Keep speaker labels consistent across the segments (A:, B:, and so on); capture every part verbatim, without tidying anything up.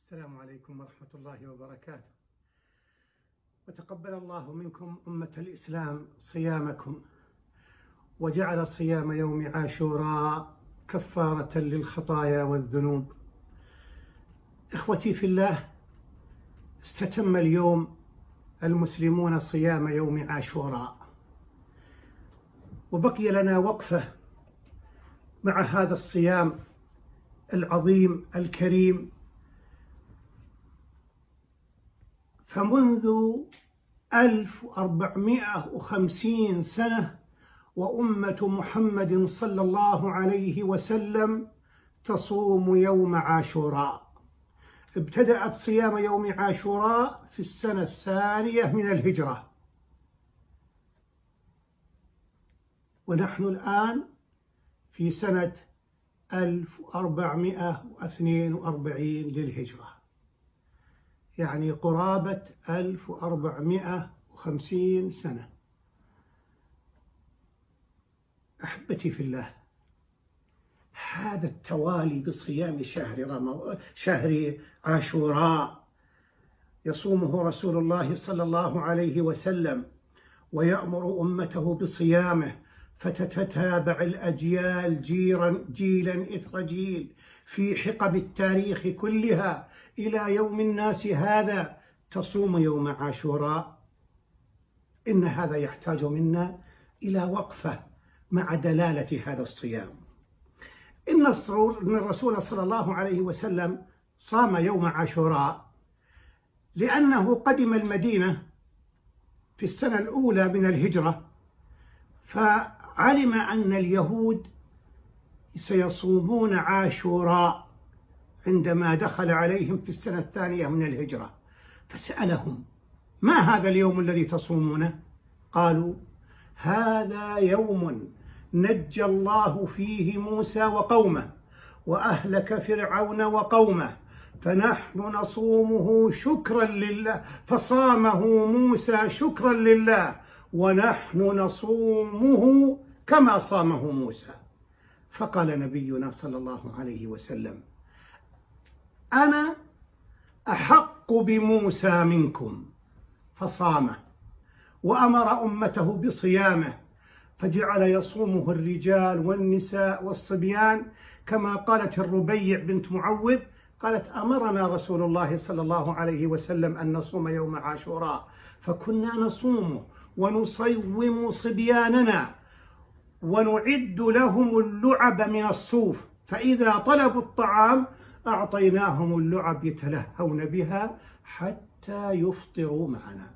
A: السلام عليكم ورحمة الله وبركاته. وتقبل الله منكم أمة الإسلام صيامكم، وجعل صيام يوم عاشوراء كفارة للخطايا والذنوب. إخوتي في الله، استتم اليوم المسلمون صيام يوم عاشوراء، وبقي لنا وقفة مع هذا الصيام العظيم الكريم. فمنذ ألف وأربعمائة وخمسين سنة وأمة محمد صلى الله عليه وسلم تصوم يوم عاشوراء. ابتدأت صيام يوم عاشوراء في السنة الثانية من الهجرة، ونحن الآن في سنة ألف وأربعمائة واثنين وأربعين للهجرة، يعني قرابة ألف وأربعمائة وخمسين سنة. أحبتي في الله، هذا التوالي بصيام شهر رمضان شهر عاشوراء يصومه رسول الله صلى الله عليه وسلم ويأمر أمته بصيامه، فتتتابع الأجيال جيرا جيلا إثر جيل في حقب التاريخ كلها إلى يوم الناس هذا تصوم يوم عاشوراء. إن هذا يحتاج منا إلى وقفة مع دلالة هذا الصيام. إن الرسول صلى الله عليه وسلم صام يوم عاشوراء لأنه قدم المدينة في السنة الأولى من الهجرة، فعلم أن اليهود سيصومون عاشوراء عندما دخل عليهم في السنة الثانية من الهجرة، فسألهم: ما هذا اليوم الذي تصومونه؟ قالوا: هذا يوم نجى الله فيه موسى وقومه وأهلك فرعون وقومه، فنحن نصومه شكرا لله، فصامه موسى شكرا لله، ونحن نصومه كما صامه موسى. فقال نبينا صلى الله عليه وسلم: أنا أحق بموسى منكم، فصامه وأمر أمته بصيامه، فجعل يصومه الرجال والنساء والصبيان، كما قالت الربيع بنت معوذ، قالت: أمرنا رسول الله صلى الله عليه وسلم أن نصوم يوم عاشوراء، فكنا نصومه ونصوم صبياننا ونعد لهم اللعب من الصوف، فإذا طلبوا الطعام أعطيناهم اللعب يتلهون بها حتى يفطروا معنا.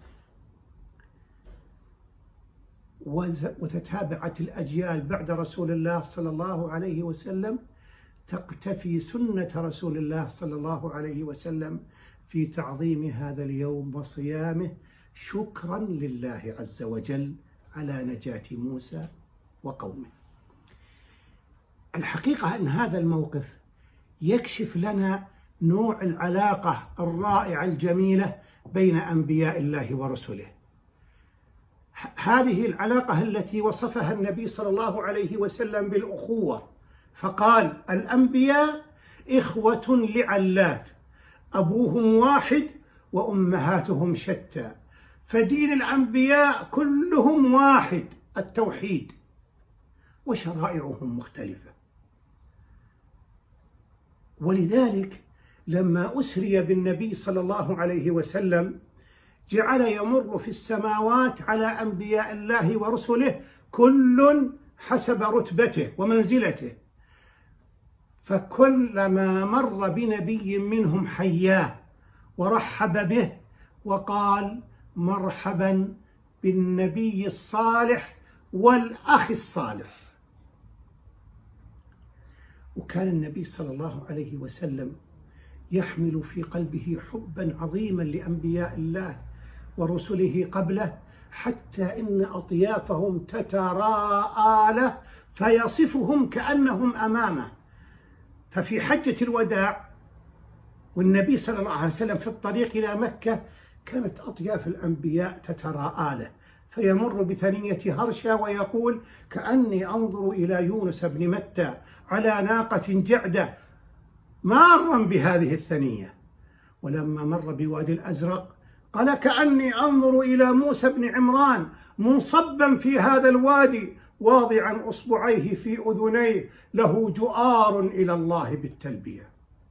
A: وتتابعت الأجيال بعد رسول الله صلى الله عليه وسلم تقتفي سنة رسول الله صلى الله عليه وسلم في تعظيم هذا اليوم وصيامه شكرا لله عز وجل على نجاة موسى وقومه. الحقيقة أن هذا الموقف يكشف لنا نوع العلاقة الرائعة الجميلة بين أنبياء الله ورسله. هذه العلاقة التي وصفها النبي صلى الله عليه وسلم بالأخوة، فقال: الأنبياء إخوة لعلات، أبوهم واحد وأمهاتهم شتى، فدين الأنبياء كلهم واحد، التوحيد، وشرائعهم مختلفة. ولذلك لما أسري بالنبي صلى الله عليه وسلم جعل يمر في السماوات على أنبياء الله ورسله كل حسب رتبته ومنزلته، فكلما مر بنبي منهم حياه ورحب به وقال: مرحبا بالنبي الصالح والأخ الصالح. وكان النبي صلى الله عليه وسلم يحمل في قلبه حبا عظيما لأنبياء الله ورسله قبله، حتى إن أطيافهم تتراءى له فيصفهم كأنهم أمامه. ففي حجة الوداع والنبي صلى الله عليه وسلم في الطريق إلى مكة كانت أطياف الأنبياء تتراءى له، فيمر بثنية هرشة ويقول: كأني أنظر إلى يونس بن متى على ناقة جعدة مارا بهذه الثنية. ولما مر بوادي الأزرق قال كأني أنظر إلى موسى بن عمران منصبا في هذا الوادي واضعا أصبعيه في أذنيه له جؤار إلى الله بالتلبية.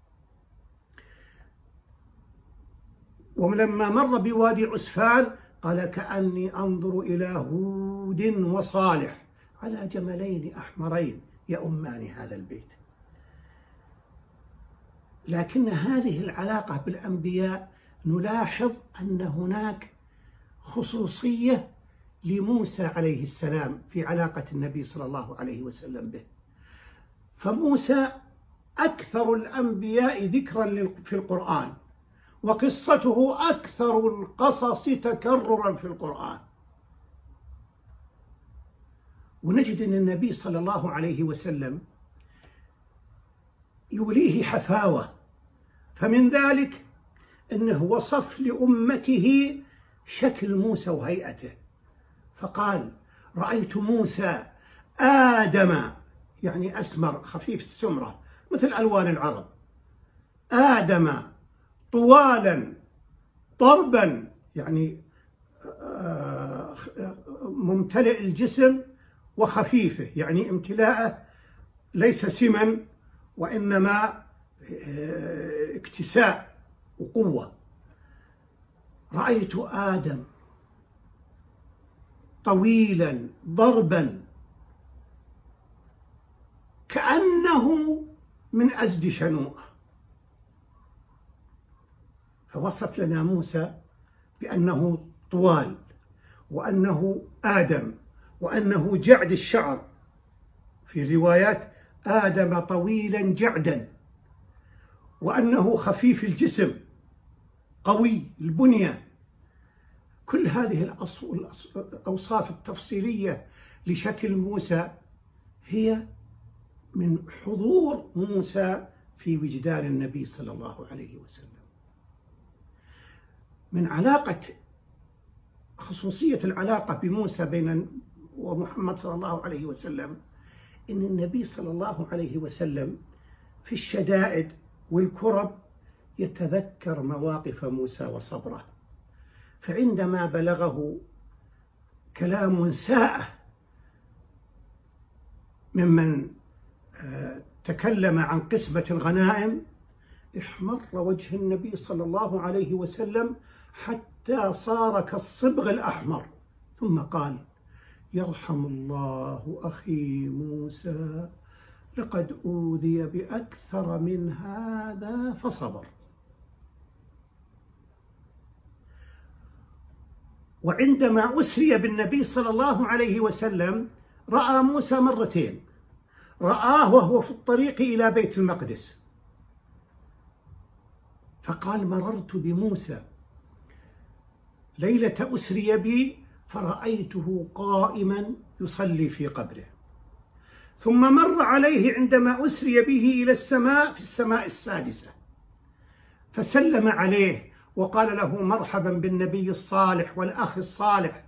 A: ولما مر بوادي عسفان قال كأني أنظر إلى هود وصالح على جملين أحمرين يؤمان هذا البيت. لكن هذه العلاقة بالأنبياء نلاحظ أن هناك خصوصية لموسى عليه السلام في علاقة النبي صلى الله عليه وسلم به. فموسى أكثر الأنبياء ذكرا في القرآن، وقصته أكثر القصص تكررا في القرآن. ونجد أن النبي صلى الله عليه وسلم يوليه حفاوة، فمن ذلك أنه وصف لأمته شكل موسى وهيئته، فقال رأيت موسى آدم، يعني أسمر خفيف السمرة مثل ألوان العرب، آدم طوالا ضربا، يعني ممتلئ الجسم وخفيفه، يعني امتلاءه ليس سما وإنما اكتساء وقوة. رأيت آدم طويلا ضربا كأنه من أزد شنوء. فوصف لنا موسى بأنه طوال، وأنه آدم، وأنه جعد الشعر، في روايات آدم طويلا جعدا، وأنه خفيف الجسم قوي البنية. كل هذه الأوصاف التفصيلية لشكل موسى هي من حضور موسى في وجدان النبي صلى الله عليه وسلم. من علاقة خصوصية العلاقة بموسى بين ومحمد صلى الله عليه وسلم إن النبي صلى الله عليه وسلم في الشدائد والكرب يتذكر مواقف موسى وصبره. فعندما بلغه كلام ساء ممن تكلم عن قسمة الغنائم احمر وجه النبي صلى الله عليه وسلم حتى صار كالصبغ الأحمر، ثم قال يرحم الله أخي موسى لقد أوذي بأكثر من هذا فصبر. وعندما أسري بالنبي صلى الله عليه وسلم رأى موسى مرتين، رآه وهو في الطريق إلى بيت المقدس، فقال مررت بموسى ليلة أسري بي فرأيته قائما يصلي في قبره، ثم مر عليه عندما أسري به إلى السماء في السماء السادسة فسلم عليه وقال له مرحبا بالنبي الصالح والأخ الصالح.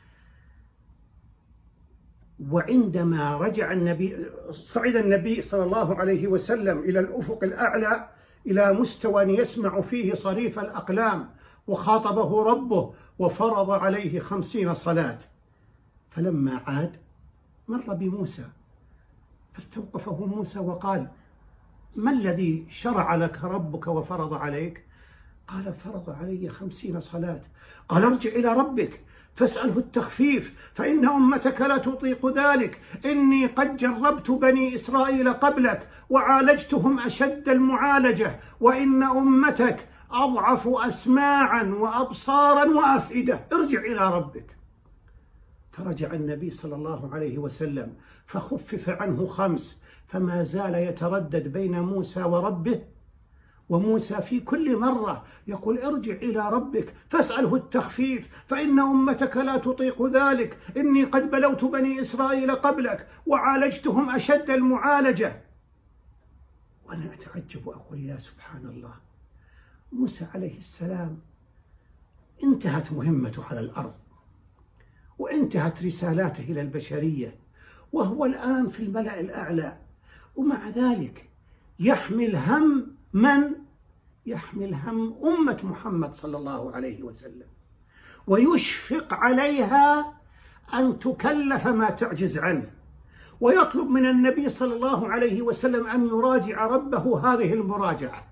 A: وعندما رجع النبي صعد النبي صلى الله عليه وسلم إلى الأفق الأعلى إلى مستوى يسمع فيه صريف الأقلام وخاطبه ربه وفرض عليه خمسين صلاة، فلما عاد مر بموسى فاستوقفه موسى وقال ما الذي شرع لك ربك وفرض عليك؟ قال فرض علي خمسين صلاة. قال ارجع إلى ربك فاسأله التخفيف فإن أمتك لا تطيق ذلك، إني قد جربت بني إسرائيل قبلك وعالجتهم أشد المعالجة، وإن أمتك أضعف أسماعا وأبصارا وأفئدة، ارجع إلى ربك. فرجع النبي صلى الله عليه وسلم فخفف عنه خمس، فما زال يتردد بين موسى وربه، وموسى في كل مرة يقول ارجع إلى ربك فاسأله التخفيف فإن أمتك لا تطيق ذلك، إني قد بلوت بني إسرائيل قبلك وعالجتهم أشد المعالجة. وأنا أتعجب وأقول يا سبحان الله، موسى عليه السلام انتهت مهمته على الأرض وانتهت رسالاته إلى البشرية، وهو الآن في الملأ الأعلى، ومع ذلك يحمل هم من يحمل هم أمة محمد صلى الله عليه وسلم، ويشفق عليها أن تكلف ما تعجز عنه، ويطلب من النبي صلى الله عليه وسلم أن يراجع ربه هذه المراجعة.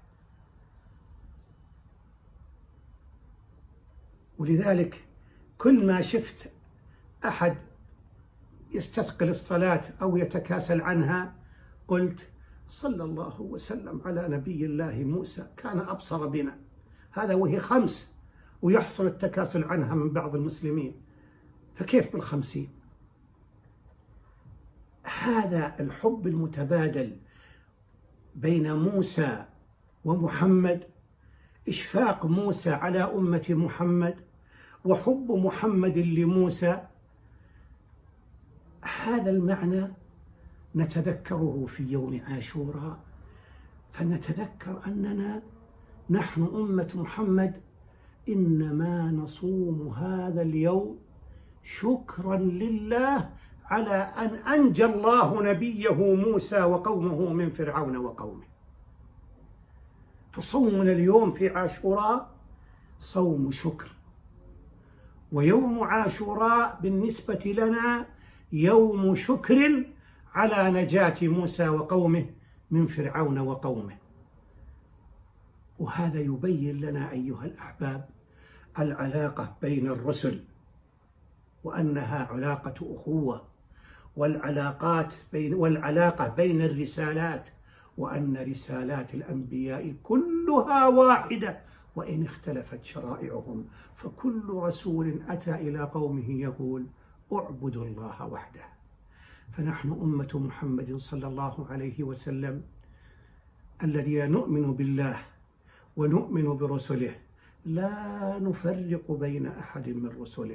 A: ولذلك كل ما شفت أحد يستثقل الصلاة أو يتكاسل عنها قلت صلى الله وسلم على نبي الله موسى كان أبصر بنا، هذا وهي خمس ويحصل التكاسل عنها من بعض المسلمين، فكيف بالخمسين؟ هذا الحب المتبادل بين موسى ومحمد، إشفاق موسى على أمة محمد وحب محمد لموسى، هذا المعنى نتذكره في يوم عاشوراء، فنتذكر أننا نحن أمة محمد إنما نصوم هذا اليوم شكرا لله على أن أنجى الله نبيه موسى وقومه من فرعون وقومه. فصومنا اليوم في عاشوراء صوم شكر، ويوم عاشوراء بالنسبة لنا يوم شكر على نجاة موسى وقومه من فرعون وقومه. وهذا يبين لنا أيها الأحباب العلاقة بين الرسل، وأنها علاقة أخوة، والعلاقات بين والعلاقة بين الرسالات، وأن رسالات الأنبياء كلها واحدة وإن اختلفت شرائعهم، فكل رسول أتى إلى قومه يقول اعبدوا الله وحده. فنحن أمة محمد صلى الله عليه وسلم الذين نؤمن بالله ونؤمن برسله، لا نفرق بين أحد من رسله،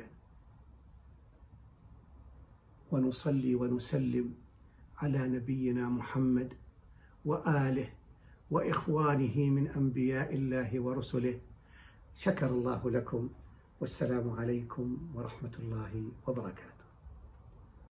A: ونصلي ونسلم على نبينا محمد وآله وإخوانه من أنبياء الله ورسله. شكر الله لكم، والسلام عليكم ورحمة الله وبركاته.